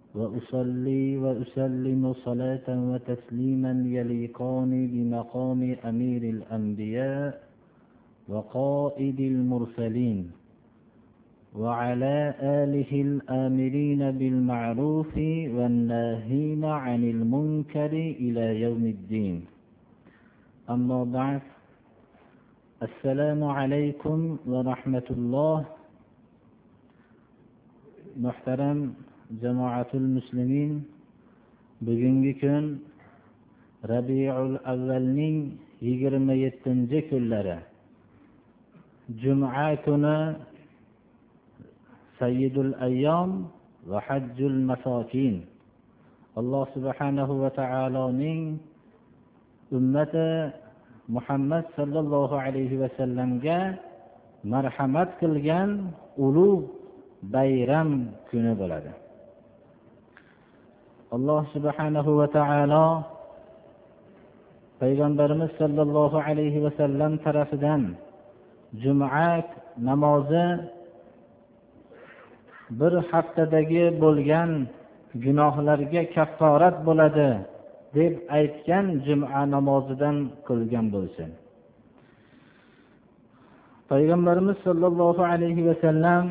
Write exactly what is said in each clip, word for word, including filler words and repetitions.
وأصلي وأسلم صلاة وتسليما يليقان بمقام أمير الأنبياء وقائد المرسلين وعلى آله الآمرين بالمعروف والناهين عن المنكر إلى يوم الدين. أما بعد، السلام عليكم ورحمة الله. محترم jamoatul muslimin, bugungi kun Rabiul Avvalning yigirma yettinchi kunlari, Juma kuni Sayyidul Ayyam va Hajjul Masakin. Alloh subhanahu va taoloning ummati Muhammad sallallohu alayhi va sallamga marhamat qilgan ulug' bayram kuni bo'ladi. Alloh subhanahu va taolo payg'ambarimiz sallallohu alayhi va sallam tarafidan Juma namozi bir haftadagi bo'lgan gunohlarga kafforat bo'ladi deb aytgan Juma namozidan qilgan bo'lsin. Payg'ambarimiz sallallohu alayhi va sallam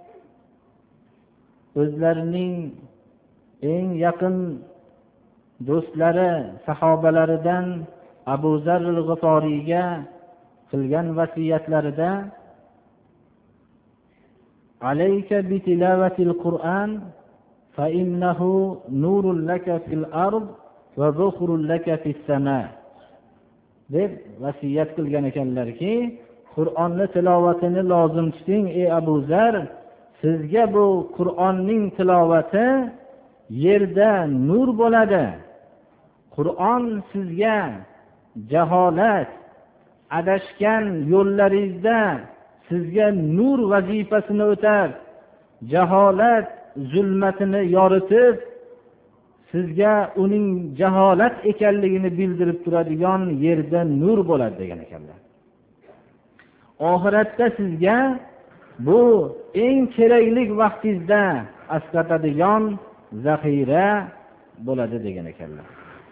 o'zlarining eng yaqin do'stlari sahobalaridan Abu Zar al-G'iforiyga qilgan vasiyatlarida alayka bi tilawatil Qur'an fa innahu nurul laka fil ard va zukhrul laka fis sama deb vasiyat qilgan ekanlarki, Qur'onni tilovatini lozim tuting ey Abu Zar, sizga bu Qur'onning tilovati yerda nur bo'ladi. Qur'on sizga jaholat, adashgan yo'llaringizda sizga nur vazifasini o'tar, jaholat zulmatini yoritib, sizga uning jaholat ekanligini bildirib turadigan yerda nur bo'ladi degan ekanlar. Oxiratda sizga bu eng kerakli vaqtingizda asqatadigan zaxira bo'ladi degan ekanlar.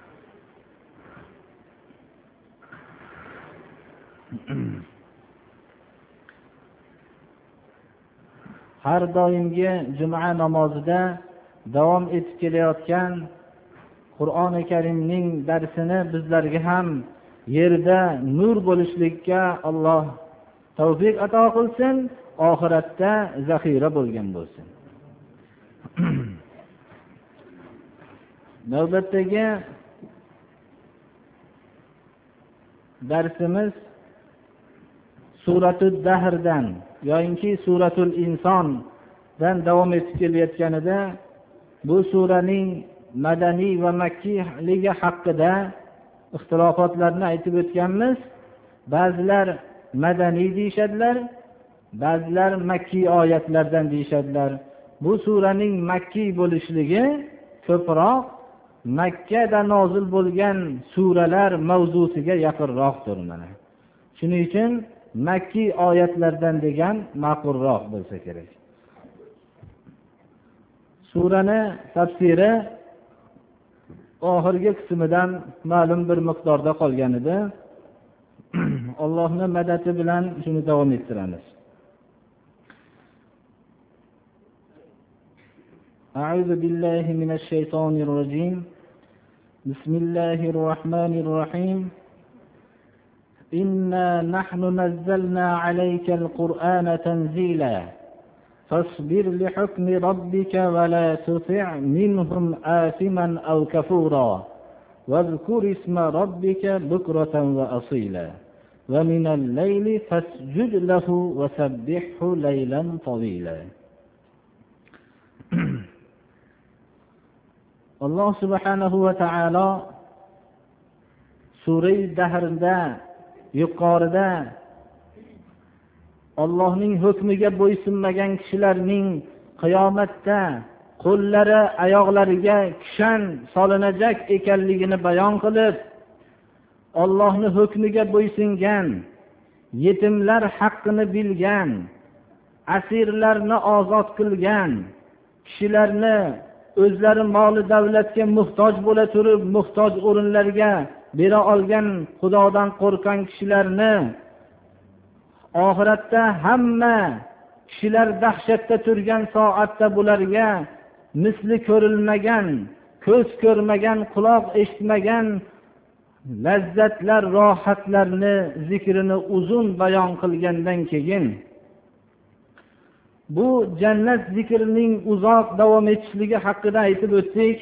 Har doimgi Juma namozida davom etib kelayotgan Qur'oni Karimning darsini bizlarga ham yerda nur bo'lishlikka Alloh tavfiq ato qilsin, oxiratda zaxira bo'lgan bo'lsin. Navbatdagi darsimiz Suratul Dahrdan yoki Suratul Insondan davom etib kelayotganida bu suraning madaniy va makkiyligi haqida ixtilofotlarni aytib o'tganmiz. Ba'zilar madaniy deyishadilar, ba'zilar makkiy oyatlardan deyishadilar. Bu suraning makkiy bo'lishligi ko'proq Makkada nozil bo'lgan suralar mavzusiga yaqinroqdir mana. Shuning uchun makkiy oyatlardan degan ma'qulroq bo'lsa kerak. Surani tafsiri oxirgi qismidan ma'lum bir miqdorda qolgan edi. Allohning madadi bilan shuni davom ettiramiz. أعوذ بالله من الشيطان الرجيم. بسم الله الرحمن الرحيم. إنا نحن نزلنا عليك القرآن تنزيلا فاصبر لحكم ربك ولا تطع منهم آثما أو كفورا واذكر اسم ربك بكرة وأصيلا ومن الليل فاسجد له وسبحه ليلا طويلا. Alloh subhanahu va taolo Sura-i Dahrda yuqorida Allohning hukmiga bo'ysunmagan kishilarning qiyomatda qo'llari oyoqlariga kishan solinajak ekanligini bayon qilib, Allohning hukmiga bo'ysungan, yetimlar haqqini bilgan, asirlarni ozod qilgan, kishilarni o'zlari moli davlatga muhtoj bo'la turib muhtoj o'rinlarga bera olgan Xudodan qo'rqqan kishilarni oxiratda hamma kishilar dahshatda turgan soatda bularga misli ko'rilmagan, ko'z ko'rmagan, quloq eshitmagan lazzatlar, rohatlarni zikrini uzun bayon qilgandan keyin bu jannat zikrining uzoq davom etishligi haqida aytib o'tdik.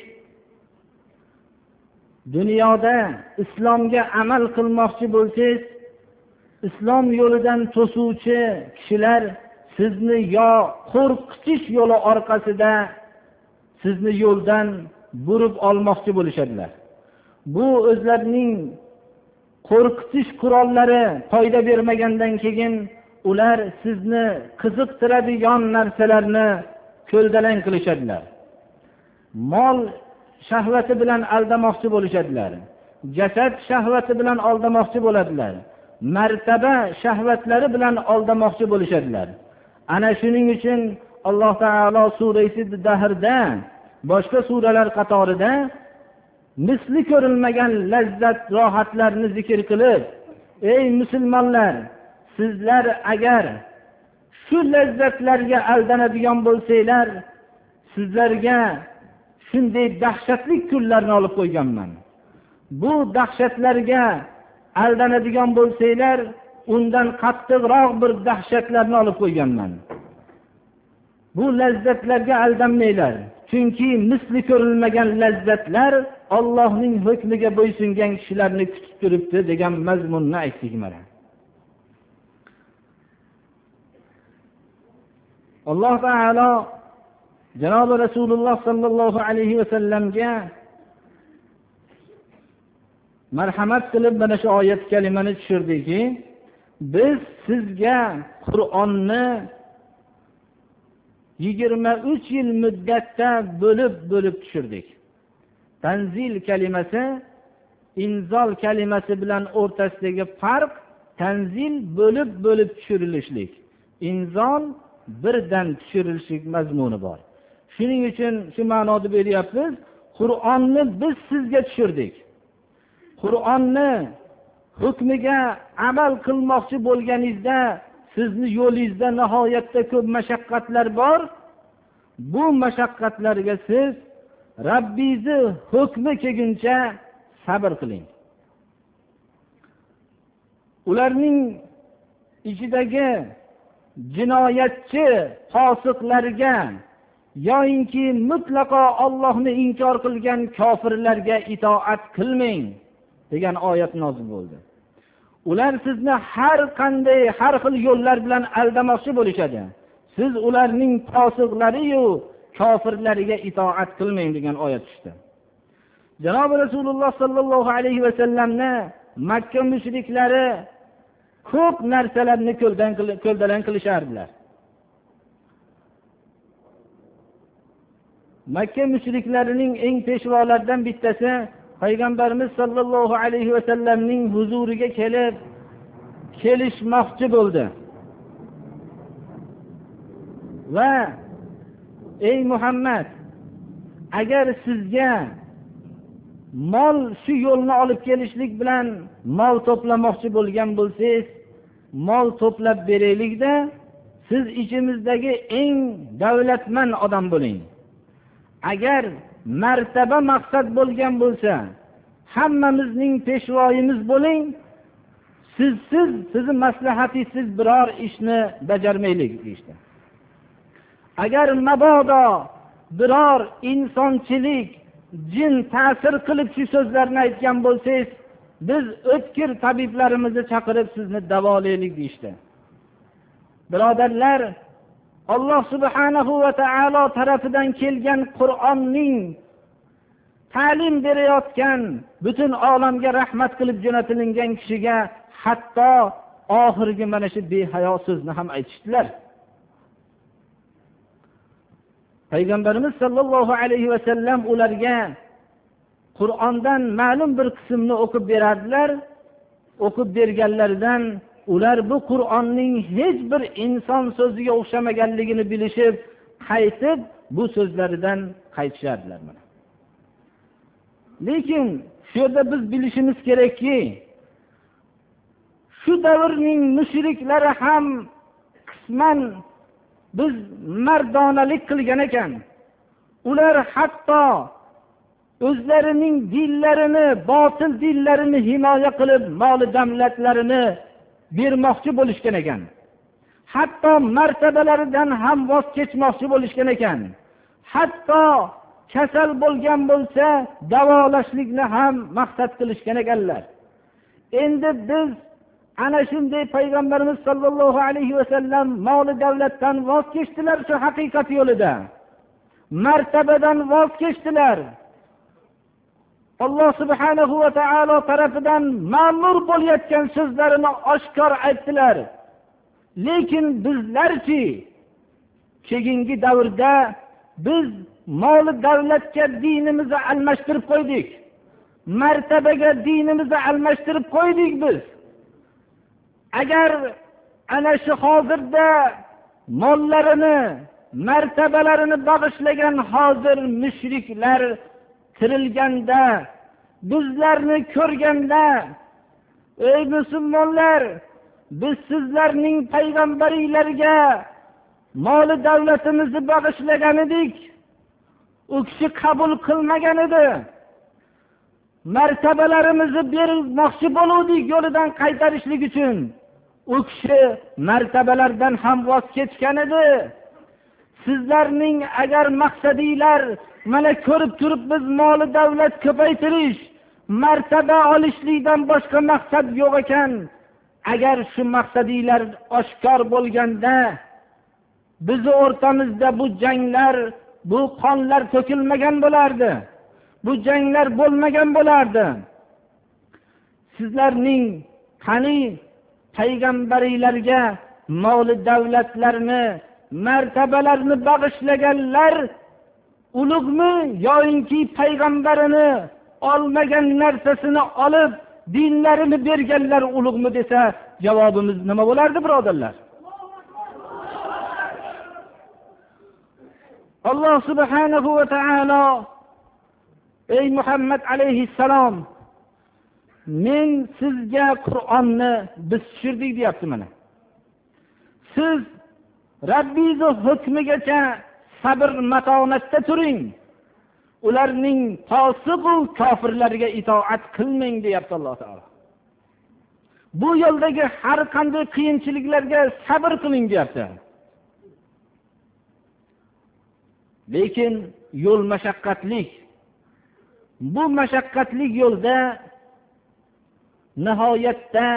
Dunyoda islomga amal qilmoqchi bo'lsangiz, islom yo'lidan to'suvchi kishilar sizni yo qo'rqitish yo'li orqasida sizni yo'ldan burib olmoqchi bo'lishadilar. Bu o'zlarining qo'rqitish qurollari foyda bermagandan keyin ular sizni qiziqtiradigan narsalarni ko'ldalang qilishadilar. Mol shahvati bilan aldamoqchi bo'lishadilar. Jasad shahvati bilan aldamoqchi bo'ladilar. Martaba shahvatlari bilan aldamoqchi bo'lishadilar. Ana shuning uchun Alloh taolo surasi Dahrda boshqa suralar qatorida misli ko'rilmagan lazzat, rohatlarni zikr qilib, ey musulmonlar, sizlar agar shu lazzatlarga aldanadigan bo'lsanglar, sizlarga shunday dahshatli kunlarni olib qo'yganman. Bu dahshatlarga aldanadigan bo'lsanglar, undan qattiqroq bir dahshatlarni olib qo'yganman. Bu lazzatlarga aldanmanglar. Chunki misli ko'rilmagan lazzatlar Allohning hukmiga bo'ysungan kishilarni kutib turibdi degan mazmunni aytdik mana. Alloh taolo Janob Rasululloh sallallohu alayhi va sallamga marhamat qilib mana shu oyat kalimani tushirdiki, biz sizga Qur'onni yigirma uch yil muddatda bo'lib-bo'lib tushirdik. Tanzil kalimasi inzol kalimasi bilan o'rtasidagi farq tanzil bo'lib-bo'lib tushirilishlik. Inzol birdan tushirilishlik mazmuni bor. Shuning uchun shu ma'noda beryapmiz. Qur'onni biz sizga tushirdik. Qur'onni hukmiga amal qilmoqchi bo'lganingizda sizni yo'lingizda nihoyatda ko'p mashaqqatlar bor. Bu mashaqqatlarga siz Rabbingizni hukmi kelguncha sabr qiling. Ularning ichidagi jinoyatchi fosiqlarga yoinki mutlaqo Allohni inkor qilgan kofirlarga itoat qilmang degan oyat nozil bo'ldi. Ular sizni har qanday har xil yo'llar bilan aldamoqchi bo'lishadi. Siz ularning fosiqlari-yu kofirlariga itoat qilmang degan oyat tushdi. Janob Rasululloh sallallohu alayhi va sallamni Makka mushriklari ko'p narsalarni ko'ldan ko'ldalang qilishardilar. Makka mushriklarining eng peshvolaridan bittasi Payg'ambarimiz sallallohu alayhi va sallamning huzuriga kelib kelishmoqchi bo'ldi. Va ey Muhammad, agar sizga mol shu yo'lni olib kelishlik bilan mol to'plamoqchi bo'lgan bo'lsangiz, mol to'plab beraylikda, siz ichimizdagi eng davlatmand odam bo'ling. Agar martaba maqsad bo'lgan bo'lsa, hammamizning peshvoyimiz bo'ling. Siz siz sizni maslahatingiz biror ishni bajarmaylik deydi. Agar mabodo biror insonchilik jin ta'sir qilib shu so'zlarni aytgan bo'lsangiz, biz o'tkir tabiblarimizni chaqirib sizni davolaylik deydi. Birodarlar, Alloh subhanahu va taolo tarafidan kelgan Qur'onning ta'lim berayotgan, butun olamga rahmat qilib jo'natilingan kishiga hatto oxirgi mana shu behayo so'zni ham aytishdilar. Payg'ambarimiz sallallohu alayhi va sallam ularga Qur'ondan ma'lum bir qismni o'qib beradilar. O'qib berganlaridan ular bu Qur'onning hech bir inson so'ziga o'xshamaganligini bilishib, qaytib bu so'zlaridan qaytishardilar. Lekin shu yerda biz bilishimiz kerakki, shu davrning mushriklari ham qisman biz mardonalik qilgan ekan. Ular hatto o'zlarining dinlarini, botil dinlarini himoya qilib, mol davlatlarini bermoqchi bo'lishgan ekan. Hatto martabalaridan ham voz kechmoqchi bo'lishgan ekan. Hatto kasal bo'lgan bo'lsa, davolashlikni ham maqsad qilishgan ekanlar. Endi biz ana shunday payg'ambarimiz sollallohu alayhi vasallam mol davlatdan voz kechdilar shu haqiqat yo'lida. Martabadan voz kechdilar. Alloh subhanahu va taolo tarafidan ma'mur bo'layotgan so'zlarini oshkor aytdilar. Lekin bizlarchi keyingi davrda biz mol davlatga dinimizni almashtirib qo'ydik. Martabaga dinimizni almashtirib qo'ydik biz. Agar ana shu hozirda mollarini, martabalarini bag'ishlagan hozir mushriklar tirilganda, bizlarni ko'rganda, ey musulmonlar, biz sizlarning payg'ambaringlarga mol davlatimizni bag'ishlagan edik. U kishi qabul qilmagan edi. Martabalarimizni bermoqchi bo'ldik yo'lidan qaytarishlik uchun. U kishi martabalardan ham voz kechgan edi. Sizlarning agar maqsadinglar mana ko'rib turib biz mol davlat ko'paytirish, martaba olishlikdan boshqa maqsad yo'q ekan. Agar shu maqsadinglar oshkor bo'lganda, bizi o'rtamizda bu janglar, bu qonlar to'kilmagan bo'lardi. Bu janglar bo'lmagan bo'lardi. Sizlarning qani payg'ambaringlarga mol davlatlarni, martabalarni bag'ishlaganlar ulug'mi yoinki payg'ambarini olmagan narsasini olib dinlarini berganlar ulug'mi desa, javobimiz nima bo'lardi, birodarlar? Alloh subhanahu va taolo ey Muhammad alayhissalom, men sizga Qur'onni biz tushirdik deyapti mana. Siz Rabbingiz hukmigacha sabr matonatda turing. Ularning fosiq va kofirlarga itoat qilmang deyapti Alloh taolo. Bu yo'ldagi har qanday qiyinchiliklarga sabr qiling deyapti. Lekin yo'l mashaqqatlik. Bu mashaqqatli yo'lda nihoyatda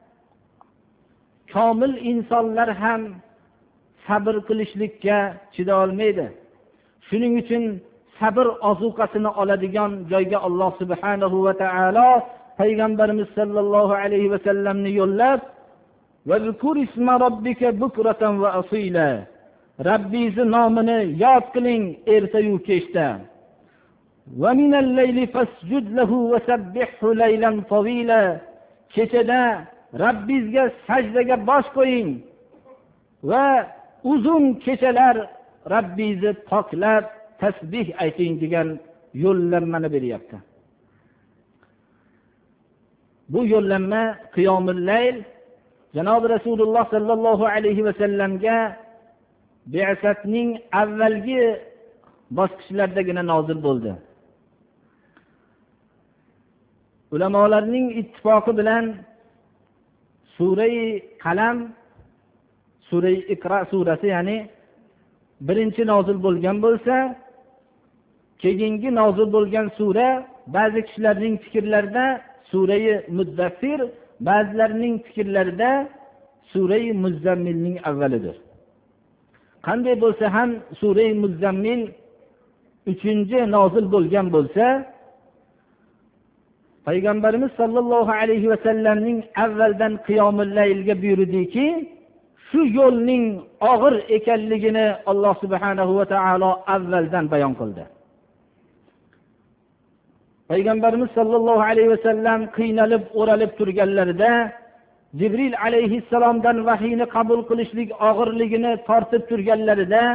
komil insonlar ham sabr qilishlikka chida olmaydi. Shuning uchun sabr ozuqasini oladigan joyga Alloh subhanahu va taolo payg'ambarimiz sollallohu alayhi va sallamni yo'llab, "Va zkur isma robbika bukratan va asila." Rabbingiz nomini yod qiling erta-yu kechda. "Va minal layli fasjud lahu va sabbihhu laylan tawila." Kechada Rabbingizga sajdaga bosh qo'ying va uzun kechalar Rabbingizni poklab tasbih ayting degan yo'llanmani beryapti. Bu yo'llanma qiyomul layl Janob Rasululloh sallallohu alayhi va sallamga bi'satning avvalgi bosqichlardagina nozil bo'ldi. Ulamolarning ittifoqi bilan Sura-i Qalam, Sura-i Iqro surasi, ya'ni birinchi nozil bo'lgan bo'lsa, keyingi nozil bo'lgan sura ba'zi kishilarning fikrlarida Sura-i Muddassir, ba'zilarning fikrlarida Sura-i Muzammilning avvalidir. Qanday bo'lsa ham Sura-i Muzammil uchinchi nozil bo'lgan bo'lsa, payg'ambarimiz sollallohu alayhi va sallamning avvaldan qiyomul laylga buyurdiki, shu yo'lning og'ir ekanligini Alloh subhanahu va taolo avvaldan bayon qildi. Payg'ambarimiz sollallohu alayhi va sallam qiynalib, o'ralib turganlarida Jibril alayhissalomdan vahiyni qabul qilishlik og'irligini tortib turganlarida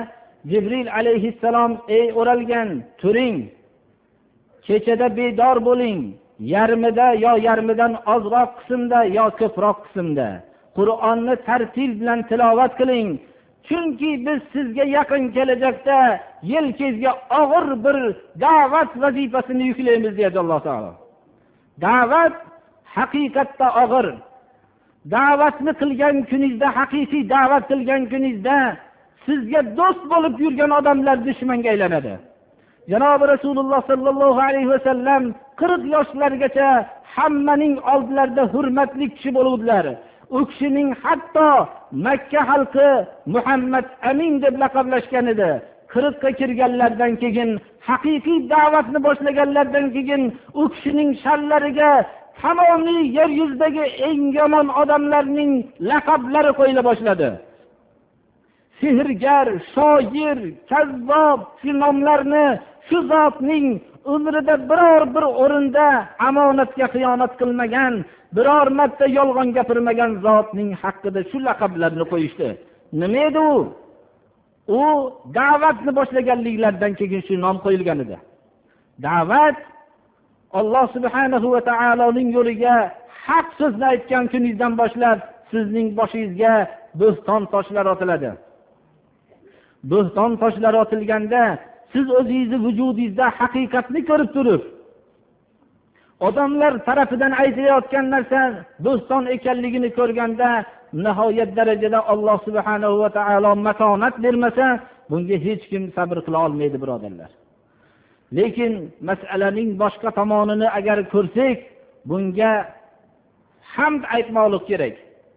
Jibril alayhissalom ey o'ralgan turing, kechada bedor bo'ling, yarmida yo yarmidan ozroq qismda yo ko'proq qismda Qur'onni tartil bilan tilovat qiling. Chunki biz sizga yaqin kelajakda yelkangizga og'ir bir da'vat vazifasini yuklaymiz dedi Alloh taolo. Da'vat haqiqatda og'ir. Da'vatni qilgan kuningizda, haqiqiy da'vat qilgan kuningizda sizga do'st bo'lib yurgan odamlar dushmanga aylanadi. Janobi Rasululloh sallallohu alayhi vasallam qirq yoshlargacha hammaning oldilarida hurmatli kishi bo'luvdilar. U kishining hatto Makka xalqi Muhammad Amin deb laqablashgan edi. qirqqa kirganlardan keyin, haqiqiy da'vatni boshlaganlardan keyin u kishining sharlariga tamomiy yer yuzidagi eng yomon odamlarning laqablari qo'yila boshladi. Sehrgar, shoir, kazzob shu nomlarni shu zotning umrida biror bir o'rinda amonatga xiyonat qilmagan, biror marta yolg'on gapirmagan zotning haqqida shu laqablarni qo'yishdi. Nima edi u? U da'vatni boshlaganliklaridan keyin shu nom qo'yilgan edi. Da'vat Alloh subhanahu va taoloning yo'liga haq so'zni aytgan kuningizdan boshlab sizning boshingizga bo'hton toshlar otiladi. Bo'hton toshlar otilganda siz o'zingizni vujudingizda haqiqatni ko'rib turib, odamlar tarafidan aytilayotgan narsa bo'hton ekanligini ko'rganda nihoyat darajada Alloh subhanahu va taolo matonat bermasa, bunga hech kim sabr qila olmaydi, birodarlar. Lekin masalaning boshqa tomonini agar ko'rsak, bunga hamd aytmoqlik kerak.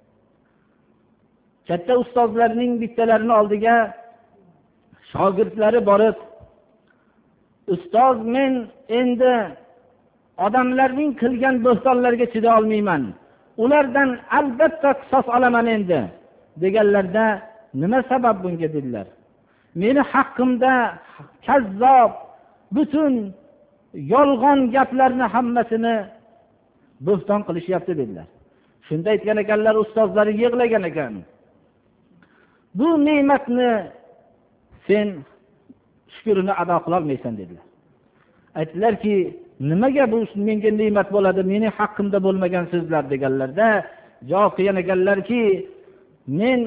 Katta ustozlarning bittalarini oldiga shogirdlari borib, ustoz, men endi odamlarning qilgan bo'htonlarga chida olmayman. Ulardan albatta qisos olaman endi deganlarda, nima sabab bunga dedilar. Meni haqqimda kazzob butun yolg'on gaplarni hammasini bo'hton qilishyapti dedilar. Shunda aytgan ekanlar, ustozlari yig'lagan ekan. Bu ne'matni sen shukrini ado qila olmaysan dedilar. Aytdilarki, nimaga bu menga ne'mat bo'ladi, meni haqqimda bo'lmagan so'zlar deganlarda javob qilgan ekanlarki, men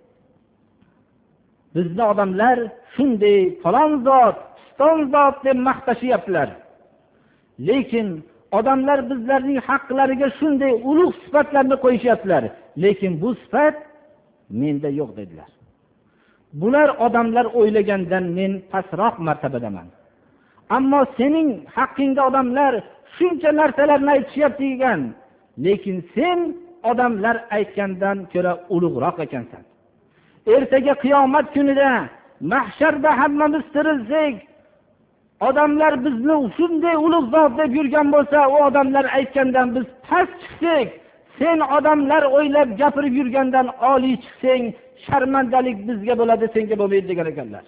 bizni odamlar shunday falon zot, piston zot deb maqtashyaptilar. Lekin odamlar bizlarning haqlariga shunday ulug' sifatlarni qo'yishyaptilar. Lekin bu sifat menda yo'q dedilar. Bular odamlar o'ylagandan men pastroq martabadaman. Ammo sening haqqingda odamlar shuncha narsalarni aytishyapti ekan, lekin sen odamlar aytgandan ko'ra ulug'roq ekansan. Ertaga qiyomat kunida mahsharda hammamiz tirilsak, odamlar bizni shunday ulug' zot deb yurgan bo'lsa, u odamlar aytgandan biz past chiqsak, sen odamlar o'ylab gapirib yurgandan oliy chiqsang, sharmandalik bizga bo'ladi, senga bo'lmaydi degan ekanlar.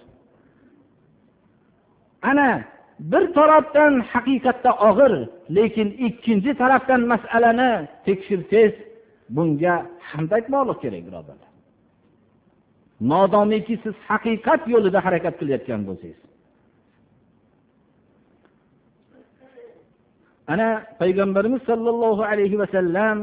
Ana bir tarafdan haqiqatda og'ir, lekin ikkinchi tarafdan masalani tekshirsangiz, bunga hamd aytmoqlik kerak, birodarlar. Modomiki siz haqiqat yo'lida harakat qilayotgan bo'lsangiz. Ana payg'ambarimiz sollallohu alayhi vasallam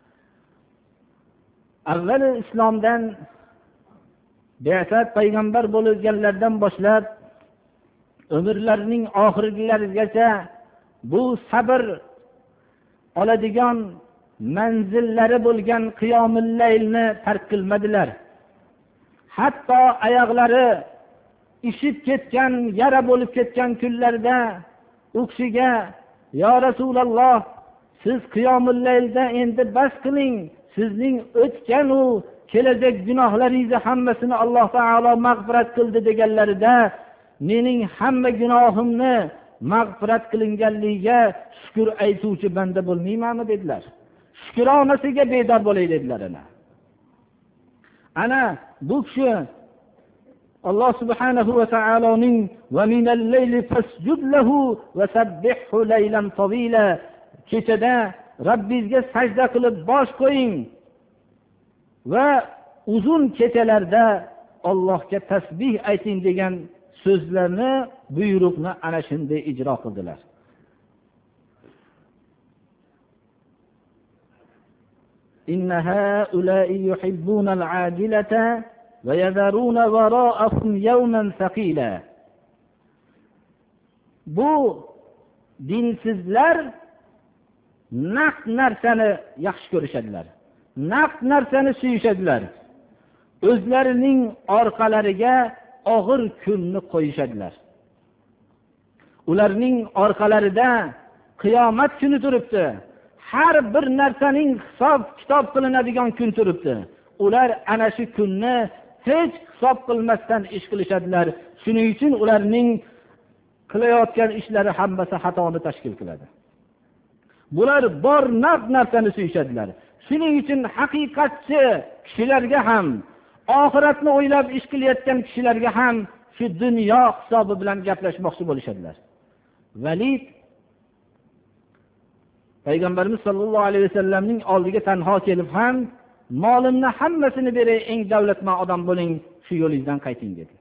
avval islomdan be'sat payg'ambar bo'lganlardan boshlab umrlarining oxirgilarigacha bu sabr oladigan manzillari bo'lgan qiyomul laylni tark qilmadilar. Hatto oyoqlari ishib ketgan, yara bo'lib ketgan kunlarda u kishiga, "Ya Rasululloh, siz qiyomul laylda endi bas qiling. Sizning o'tgan u kelajak gunohlaringizni hammasini Alloh taolo mag'firat qildi" deganlarida, mening hamma gunohimni mag'firat qilinganligiga shukr aytuvchi banda bo'lmaymanmi dedilar. Shukronasiga bedor bo'lay dedilar. Ana ana bu kishi Alloh subhanahu va taoloning "Va minal layli fasjud lahu va sabbihhu laylan tawila" kechada Rabbingizga sajda qilib bosh qo'ying va uzun kechalarda Allohga tasbih ayting degan so'zlarni, buyruqni ana shunday ijro qildilar. إن هؤلاء يحبون العاجلة ويذرون وراءهم يوما ثقيلا. Bu dinsizlar naqd narsani yaxshi ko'rishadilar, naqd narsani suyishadilar, o'zlarining orqalariga og'ir kunni qo'yishadilar. Ularning orqalarida qiyomat kuni turibdi, har bir narsaning hisob kitob qilinadigan kun turibdi. Ular ana shu kunni hech hisob qilmasdan ish qilishadilar. Shuning uchun ularning qilayotgan ishlari hammasi xatoni tashkil qiladi. Bular bor naqd narsani suyishadilar. Shuning uchun haqiqatchi kishilarga ham, oxiratni o'ylab ish qilayotgan kishilarga ham shu dunyo hisobi bilan gaplashmoqchi bo'lishadilar. Valid Payg'ambarimiz sollallohu alayhi vasallamning oldiga tanho kelib ham, molimni hammasini beray, eng davlatman odam bo'ling, shu yo'lingizdan qayting dedi.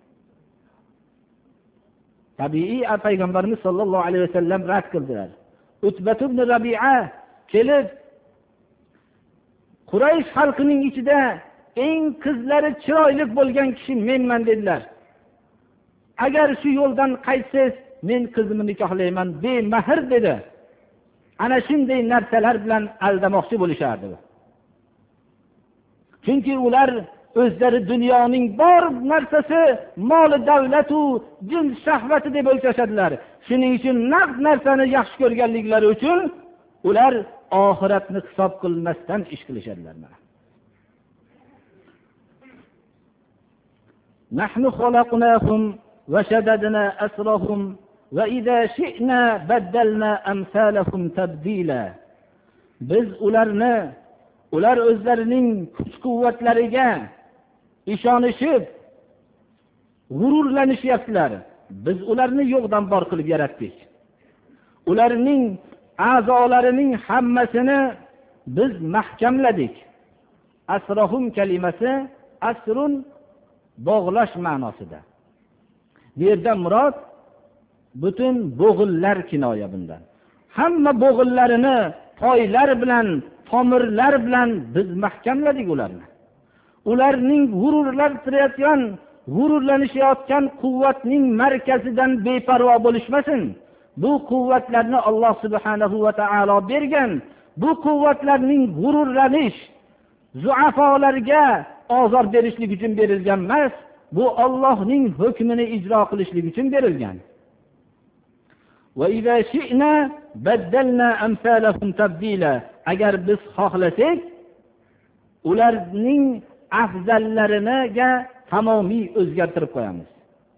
Tabiiy Payg'ambarimiz sollallohu alayhi vasallam rad qildilar. Utbat ibn Rabi'a kelib, Quraysh xalqining ichida eng qizlari chiroyli bo'lgan kishi menman dedilar. Agar shu yo'ldan qaytsangiz, men qizimni nikohlayman, bemahr dedi. Ana shunday narsalar bilan aldamoqchi bo'lishardi. Chunki ular o'zlari dunyoning bor narsasi, mol davlat u jins shahvati deb o'lchashadilar. Shuning uchun naqd narsani yaxshi ko'rganliklari uchun ular oxiratni hisob qilmasdan ish qilishadilar. Nahnu xalaqnahum va shaddadna asrahum va idza shi'na baddalna amsalahum tabdila. Biz ularni, ular o'zlarining kuch-quvvatlariga ishonishib g'ururlanishyaptilar. Biz ularni yo'qdan bor qilib yaratdik. Ularning a'zolarining hammasini biz mahkamladik. Asrahum kalimasi asrun bog'lash ma'nosida. Bu yerda murod butun bo'g'illar kinoya bundan. Hamma bo'g'illarini toylar bilan, tomirlar bilan biz mahkamladik ularni. Ularning g'ururlantirayotgan, g'ururlanishayotgan quvvatning markazidan beparvo bo'lishmasin. Bu quvvatlarni Alloh subhanahu va taolo bergan. Bu quvvatlarning g'ururlanish, zuafolarga ozor berishlik uchun berilgan emas, bu Allohning hukmini ijro qilishlik uchun berilgan. Va idza shi'na baddalna amsalahum tabdila. Agar biz xohlasak, ularning afzallariga tamomiy o'zgartirib qo'yamiz.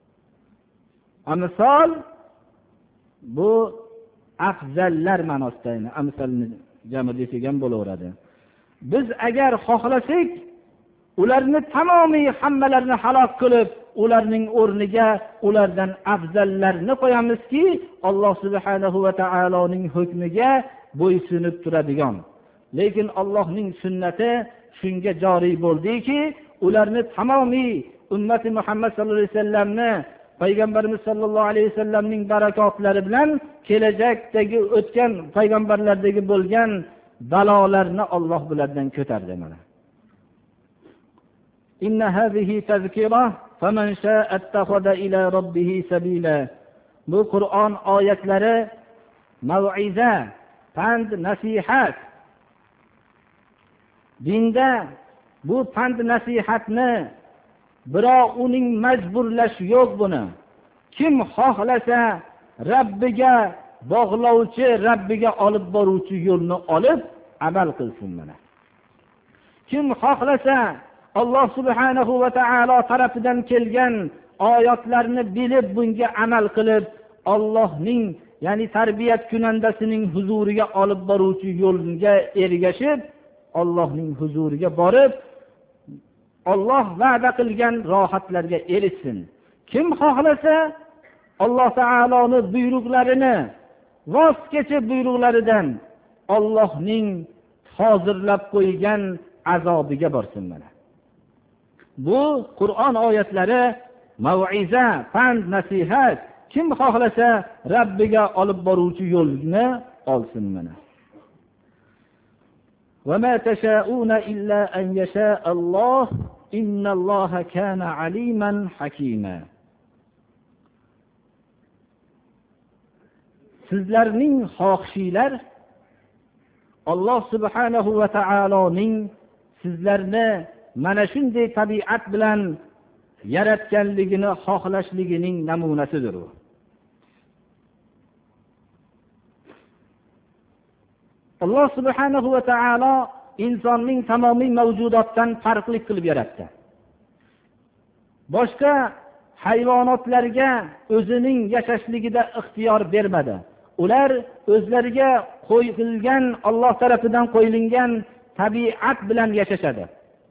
Amsal bu afzallar ma'nosida, amsalni jami degan bo'laveradi. Biz agar xohlasak, ularni tamomiy hammalarini halok qilib, ularning o'rniga ulardan afzallarni qo'yamizki, Alloh subhanahu va taoloning hukmiga bo'ysunib turadigan. Lekin Allohning sunnati shunga joriy bo'ldiki, ularni tamomiy ummati Muhammad sallallohu alayhi vasallamni, payg'ambarimiz sallallohu alayhi vasallamning barakotlari bilan kelajakdagi o'tgan payg'ambarlardagi bo'lgan balolarni Alloh bulardan ko'tardi mana. Inna hazihi tazkira faman sha'a ittakhadha ila rabbih sabila. Bu Qur'on oyatlari mav'iza, pand, nasihat. Dinda bu pand nasihatni biroq uning majburlashi yo'q buni. Kim xohlasa Rabbiga bog'lovchi, Rabbiga olib boruvchi yo'lni olib amal qilsin mana. Kim xohlasa Alloh subhanahu va taolo tarafidan kelgan oyatlarni bilib bunga amal qilib, Allohning, ya'ni tarbiyat kunandasining huzuriga olib boruvchi yo'lga ergashib, Allohning huzuriga borib, Alloh va'da qilgan rohatlarga erishsin. Kim xohlasa Alloh taoloning buyruqlarini voz kechib buyruqlaridan Allohning hozirlab qo'ygan azobiga borsin mana. Bu Qur'on oyatlari mav'iza, pand, nasihat. Kim xohlasa Rabbiga olib boruvchi yo'lni olsin mana. Va ma tasha'una illa an yasha Alloh innalloha kana aliman hakima. Sizlarning xohishinglar Alloh subhanahu va taoloning sizlarni mana shunday tabiat bilan yaratganligini xohlashligining namunasidir u. Alloh subhanahu va taolo insonning tamomiy mavjudotdan farqli qilib yaratdi. Boshqa hayvonotlarga o'zining yashashligida ixtiyor bermadi. Ular o'zlariga qo'yilgan, Alloh tomonidan qo'yilgan tabiat bilan yashashadi.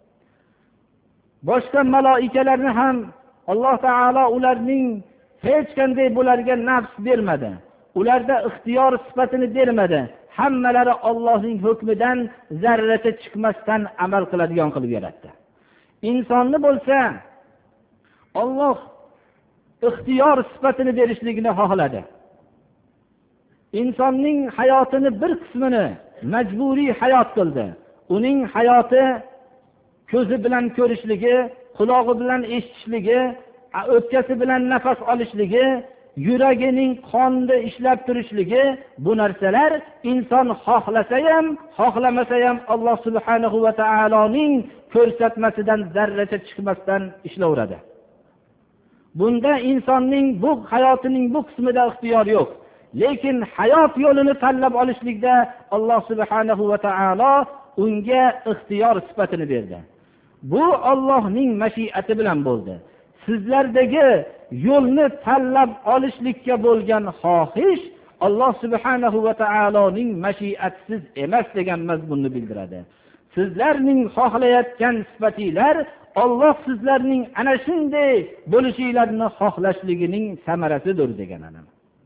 Boshqa maloikalarni ham Alloh taolo ularning hech qanday bularga nafs bermadi. Ularda ixtiyor sifatini bermadi. Hammalari Allohning hukmidan zarracha chiqmasdan amal qiladigan qilib yaratdi. Insonni bo'lsa Alloh ixtiyor sifatini berishligini xohladi. Insonning hayotini bir qismini majburiy hayot qildi. Uning hayoti ko'zi bilan ko'rishligi, qulog'i bilan eshitishligi, o'pkasi bilan nafas olishligi, yuragining qonda ishlab turishligi, bu narsalar inson xohlasa ham, xohlamasa ham Alloh subhanahu va taoloning ko'rsatmasidan zarracha chiqmasdan ishlayveradi. Bunda insonning bu hayotining bu qismida ixtiyor yo'q. Lekin hayot yo'lini tanlab olishlikda Alloh subhanahu va taolo unga ixtiyor sifatini berdi. Bu Allohning mashiati bilan bo'ldi. Sizlardagi yo'lni tanlab olishlikka bo'lgan xohish Alloh subhanahu va taoloning mashiatisiz emas degan mazmunni bildiradi. Sizlarning xohlayotgan sifatinglar Alloh sizlarning ana shunday bo'lishinglarni xohlashligining samarasidir degan ana.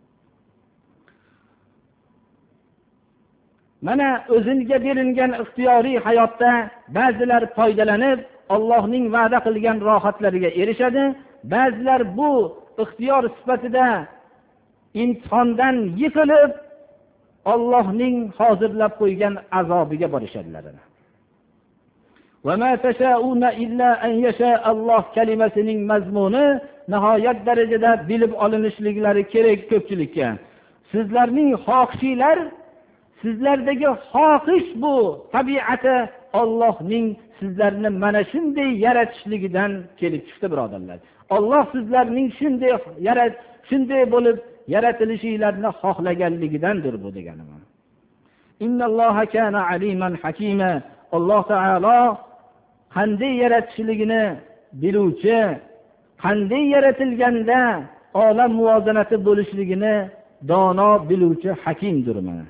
Mana o'ziga berilgan ixtiyoriy hayotda ba'zilar foydalanib Allohning va'da qilgan rohatlariga erishadi, ba'zilar bu ixtiyor sifatida imtihondan yiqilib Allohning hozirlab qo'ygan azobiga borishadilar. Va ma tasha'una illa an yasha Alloh kalimasining mazmuni nihoyat darajada bilib olinishliklari kerak ko'pchilikka. Sizlarning xohishinglar, sizlardagi xohish bu tabiati Allohning sizlarni mana shunday yaratishligidan kelib chiqdi birodarlar. Alloh sizlarning shunday yarat, shunday bo'lib yaratilishinglarni xohlaganligidandir bu deganim. Innalloha kana aliman hakima. Alloh taolo qanday yaratishligini biluvchi, qanday yaratilganda olam muvozanati bo'lishligini dono biluvchi hakimdir mana.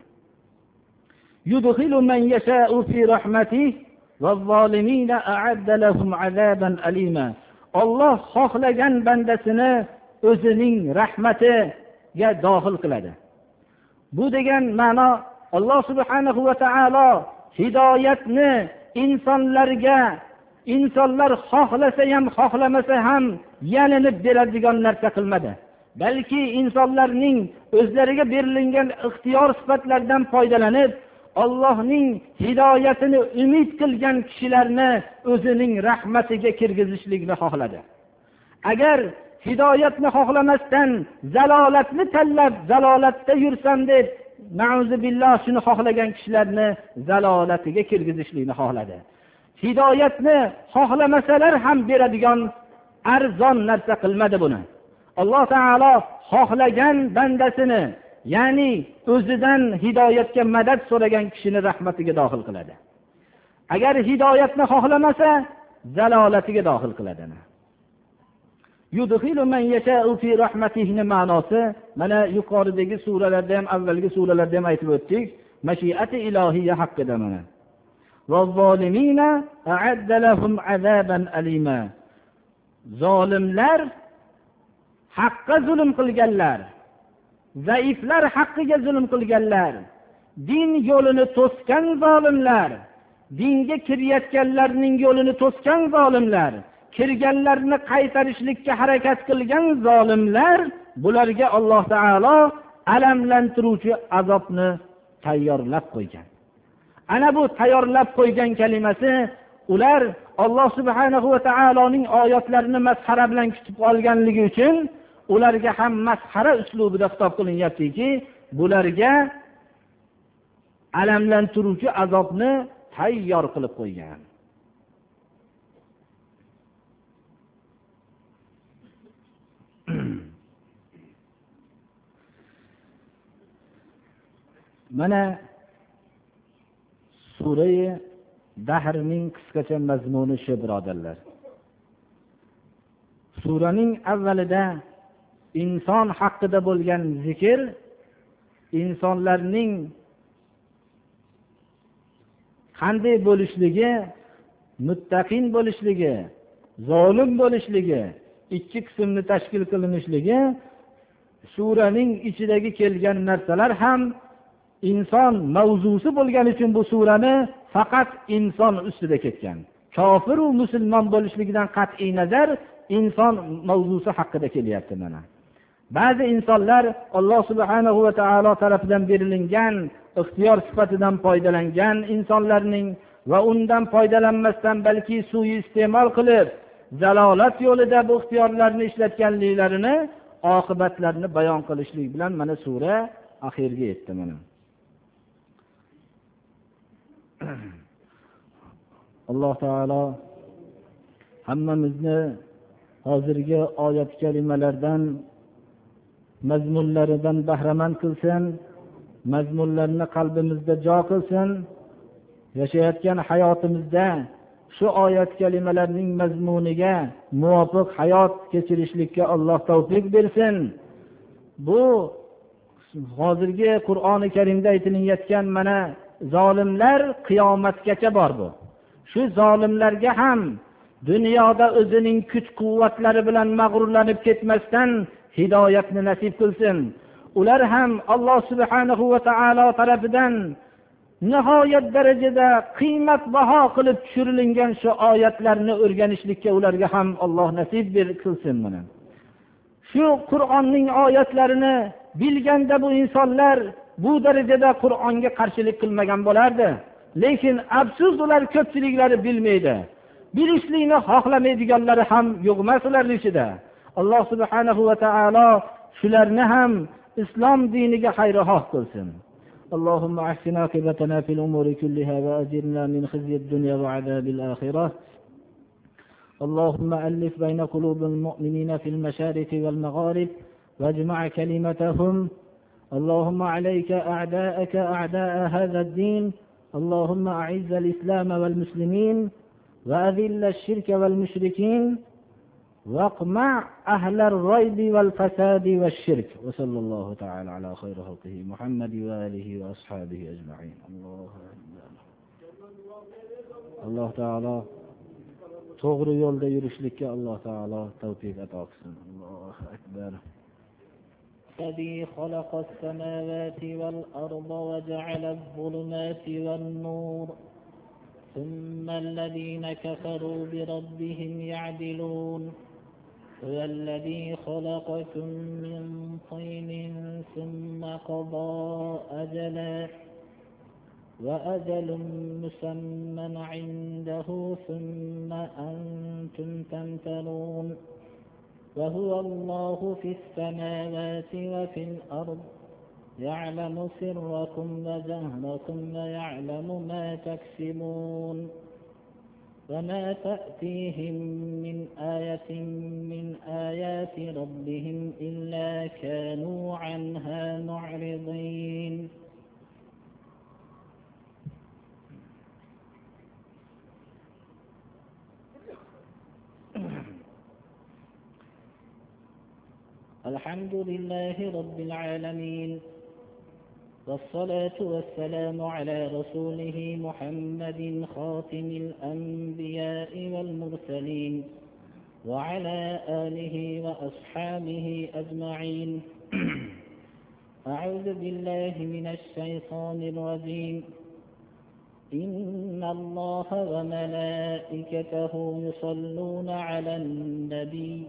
Yudkhilu man yasha'u fi rahmatihi vaz-zolimina a'adda lahum azaban alima. Alloh xohlagan bandasini o'zining rahmatiga dohil qiladi. Bu degan ma'no Alloh subhanahu va taolo hidoyatni insonlarga, insonlar xohlasa ham xohlamasa ham yalinib beradigan narsa qilmadi. Balki insonlarning o'zlariga berilgan ixtiyor sifatlaridan foydalanib Allohning hidoyatini umid qilgan kishilarni o'zining rahmatiga kirgizishlikni xohladi. Agar hidoyatni xohlamasdan zalolatni tanlab zalolatda yursam deb na'uzu billah shuni xohlagan kishilarni zalolatiga kirgizishlikni xohladi. Hidoyatni xohlamasalar ham beradigan arzon narsa qilmadi buni. Alloh taolo xohlagan bandasini, ya'ni o'zidan hidoyatga madad so'ragan kishini rahmatiga dohil qiladi. Agar hidoyatni xohlamasa, zalolatiga dohil qiladi. Yudkhilu man yasha'u fi rahmatihi ma'nosi mana yuqoridagi suralarda ham, avvalgi suralarda ham aytib o'tdik. Mashiati ilohiyya haqida mana. Vaz-zolimina a'adda lahum azaban alima. Zolimlar, haqqa zulm qilganlar, zaiflar haqqiga zulm qilganlar, din yo'lini to'sgan zolimlar, dinga kirayotganlarning yo'lini to'sgan zolimlar, kirganlarni qaytarishlikka harakat qilgan zolimlar, bularga Alloh taolo alamlantiruvchi azobni tayyorlab qo'ygan. Ana bu tayyorlab qo'ygan kalimasi ular Alloh subhanahu va taoloning oyatlarini masxara bilan kutib olganligi uchun ularga ham masxara uslubida xitob qilinyaptiki, bularga alamlantiruvchi azobni tayyor qilib qo'ygan. Mana sura Dahrning qisqacha mazmuni shu birodarlar. Suraning avvalida inson haqida bo'lgan zikr, insonlarning qanday bo'lishligi, muttaqin bo'lishligi, zolim bo'lishligi, ikki qismni tashkil qilinishligi, suraning ichidagi kelgan narsalar ham inson mavzusi bo'lgani uchun bu surani faqat inson ustida ketgan. Kofir va musulmon bo'lishligidan qat'iy nazar inson mavzusi haqida kelyapti mana. Ba'zi insonlar Alloh subhanahu va taolo tarafidan berilingan ixtiyor sifatidan foydalangan insonlarning va undan foydalanmasdan balki suiiste'mol qilib zalolat yo'lida bu ixtiyorlarni ishlatganliklarini, oqibatlarini bayon qilishlik bilan mana sura oxiriga yetdi mana. Alloh taolo hammamizni hozirgi oyat kalimalardan mazmunlaridan bahramand qilsin, mazmunlarni qalbimizda jo qilsin, yashayotgan hayotimizda shu oyat kalimalarning mazmuniga muvofiq hayot kechirishlikka Alloh tavfiq bersin. Bu hozirgi Qur'oni Karimda aytilayotgan mana zolimlar qiyomatgacha bor bu. Shu zolimlarga ham dunyoda o'zining kuch-quvvatlari bilan mag'rurlanib ketmasdan hidoyatni nasib qilsin. Ular ham Alloh subhanahu va taolo tarafidan nihoyat darajada qiymatbaho qilib tushirilgan shu oyatlarni o'rganishlikka ularga ham Alloh nasib qilsin mana. Shu Qur'onning oyatlarini bilganda bu insonlar bu darajada Qur'onga qarshilik qilmagan bo'lardi. Lekin afsus, ular ko'pchiliklari bilmaydi. Bilishlikni xohlamaydiganlari ham yo'q emas ularning ichida. Alloh subhanahu va taolo shularni ham islom diniga xayr-xoh qilsin. Allohumma ahsin aqibatana fil umuri kulliha va ajirna min khizyid dunya va azabil akhirah. Allahumma alif bayna qulubil mu'minina fil mashariq wal magharib wajma' kalimatahum. Allahumma alayka a'da'aka a'da'a hadha ad-din. اللهم أعز الإسلام والمسلمين وأذل الشرك والمشركين واقمع أهل الريب والفساد والشرك وصلى الله تعالى على خير خلقه محمد وآله وأصحابه أجمعين. الله أكبر. الله تعالى to'g'ri yo'lda yurishlikka Alloh taolo tavfiq ato qilsin. Allohu akbar. الذي خلق السماوات والأرض وجعل الظلمات والنور ثم الذين كفروا بربهم يعدلون هو الذي خلقكم من طين ثم قضى أجلا وأجل مسمى عنده ثم أنتم تمترون وهو الله في السماوات وفي الأرض يعلم سركم وجهركم ويعلم ما تكسبون وما تأتيهم من آية من آيات ربهم إلا كانوا عنها معرضين. الحمد لله رب العالمين والصلاة والسلام على رسوله محمد خاتم الأنبياء والمرسلين وعلى آله وأصحابه أجمعين. أعوذ بالله من الشيطان الرجيم. إن الله وملائكته يصلون على النبي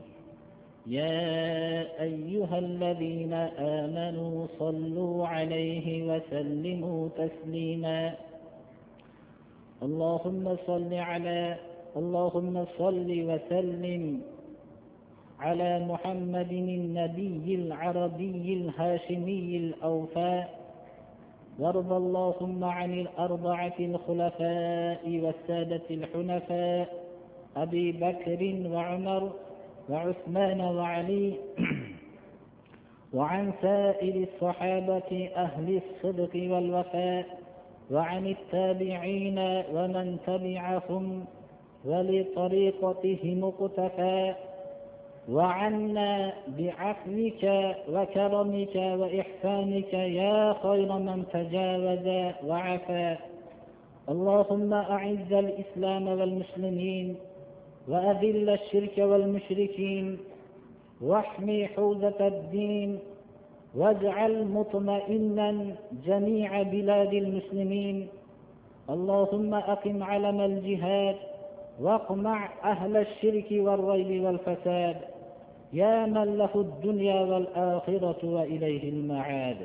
يا أيها الذين آمنوا صلوا عليه وسلموا تسليما اللهم صل على اللهم صل وسلم على محمد النبي العربي الهاشمي الأوفاء وارض اللهم عن الأربعة الخلفاء والسادة الحنفاء أبي بكر وعمر وعثمان وعلي وعن سائر الصحابة أهل الصدق والوفاء وعن التابعين ومن تبعهم ولطريقتهم اقتفى وعنا بعفوك وكرمك وإحسانك يا خير من تجاوز وعفا اللهم أعز الإسلام والمسلمين وأذل الشرك والمشركين واحمي حوزة الدين واجعل مطمئنا جميع بلاد المسلمين اللهم أقم علم الجهاد واقمع أهل الشرك والريب والفساد يا من له الدنيا والآخرة وإليه المعاد.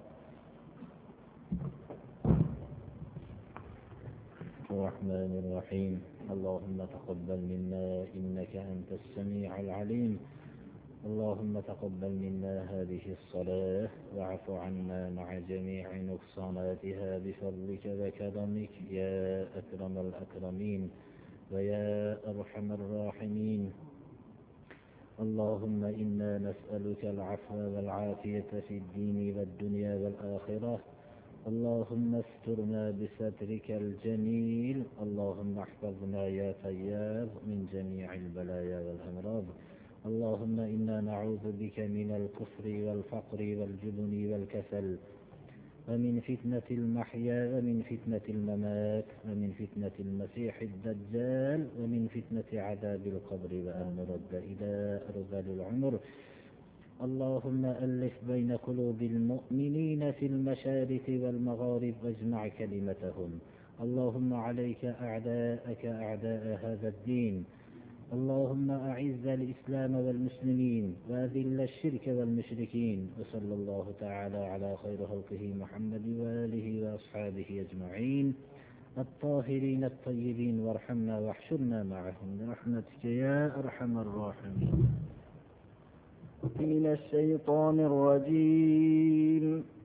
الرحمن الرحيم اللهم تقبل منا إنك أنت السميع العليم اللهم تقبل منا هذه الصلاة واعف عنا مع جميع نقصاناتها بفضلك وكرمك يا أكرم الأكرمين ويا أرحم الراحمين. اللهم إنا نسألك العفو والعافية في الدين والدنيا والآخرة اللهم استرنا بسترك الجميل اللهم احفظنا يا فياض من جميع البلايا والأمراض اللهم إنا نعوذ بك من الكفر والفقر والجبن والكسل ومن فتنة المحيا ومن فتنة الممات ومن فتنة المسيح الدجال ومن فتنة عذاب القبر وأن نرد إلى أرذل العمر. اللهم ألف بين قلوب المؤمنين في المشارق والمغارب واجمع كلمتهم اللهم عليك أعداءك أعداء هذا الدين اللهم أعز الإسلام والمسلمين وأذل الشرك والمشركين وصلى الله تعالى على خير خلقه محمد وآله وأصحابه أجمعين الطاهرين الطيبين وارحمنا واحشرنا معهم برحمتك يا أرحم الراحمين. من الشيطان الرجيم